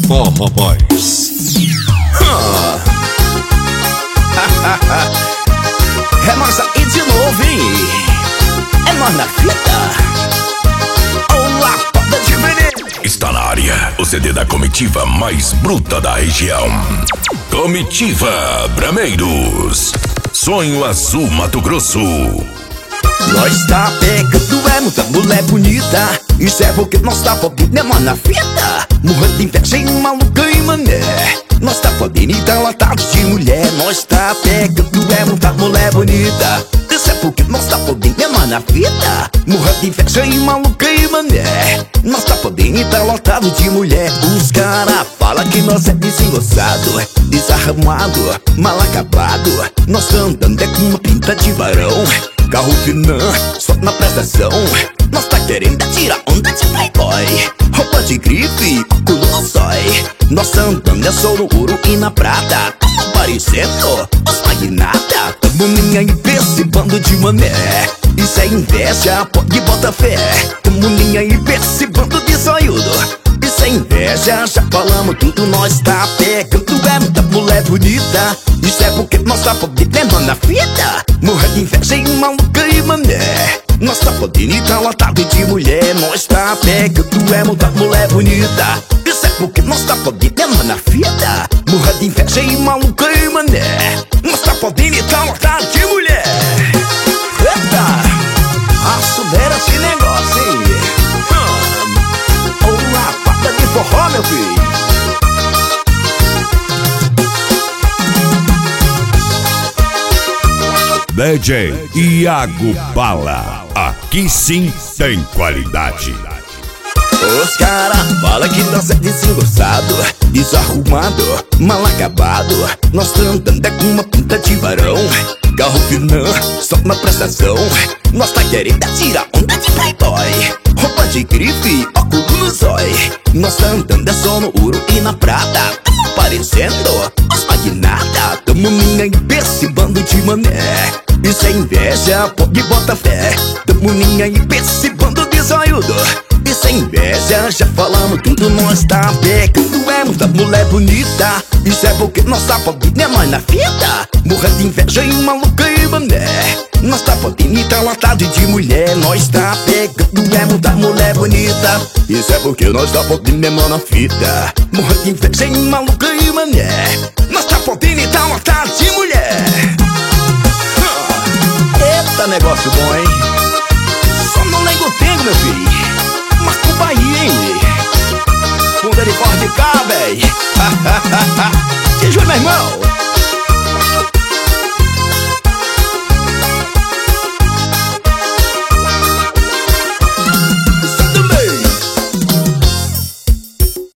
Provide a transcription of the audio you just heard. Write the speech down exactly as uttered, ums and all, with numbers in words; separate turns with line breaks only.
Forró Boys.
Ah. É nós aí de novo, hein? É nós na fita. Olá, foda de veneno.
Está na área o C D da comitiva mais bruta da região. Comitiva Brameiros. Sonho Azul, Mato Grosso.
Nós tá pegando é muita mulher bonita. Isso é porque nós tá podendo é mano na fita. Morrendo de inveja e maluca e mané. Nós tá podendo e tá lotado de mulher. Nós tá pegando é muita mulher bonita. Isso é porque nós tá podendo é mano na fita. Morrendo de inveja e maluca e mané. Nós tá podendo e tá lotado de mulher. Os cara fala que nós é desengonçado, desarrumado, mal acabado. Nós tá andando é com uma pinta de varão. Carro Vinan, só na prestação. Nós tá querendo tirar onda de playboy. Roupa de grife, culo no zói. Nós tá andando é só no ouro e na prata. Tamo parecendo os magnata. Tamo nem aí esse bando de mané. Isso é inveja, pode bota fé. Tamo nem aí esse bando de zoiudo. Isso é inveja, já falamos tudo. Nós tá pegando é muita mulher bonita. Isso é porque nós tá podendo na fita. Morrer de inveja e maluca e mané. Nós tá podendo e tá lotado de mulher. Nós tá pegando é muita mulher bonita. Isso é porque nós tá podendo na fita. Morrer de inveja e maluca e mané. Nós tá podendo e tá lotado de mulher. Eita, acelera esse negócio, hein? Olá, pata de forró, meu filho.
D J Iago Bala. Aqui sim tem qualidade.
Os cara fala que nós é desengonçado, desarrumado, mal acabado. Nós tá andando é com uma pinta de varão. Carro Vinan, só na prestação. Nós tá querendo tirar onda de playboy. Roupa de grife, óculos no zói. Nós tá andando é só no ouro e na prata. Tamo parecendo os magnata. Tamo nem aí esse bando de mané. Isso é inveja, pode bota fé. Tamo nem aí esse bando de zoiudo. Isso é inveja, já falamos tudo. Nós tá pegando é muita mulher bonita. Isso é porque nós tá podendo é mais na fita. Morrer de inveja e maluca e mané. Nós tá podendo e tá lotado de mulher. Nós tá pegando é muita mulher bonita. Isso é porque nós tá podendo é mais na fita. Morrer de inveja e maluca e mané. Nós tá podendo e tá lotado de mulher. Eita, negócio bom, hein? Só não lengo-tengo, meu filho. Marco Bahia, hein? Funda de fora de cá, véi. Que juro, meu irmão.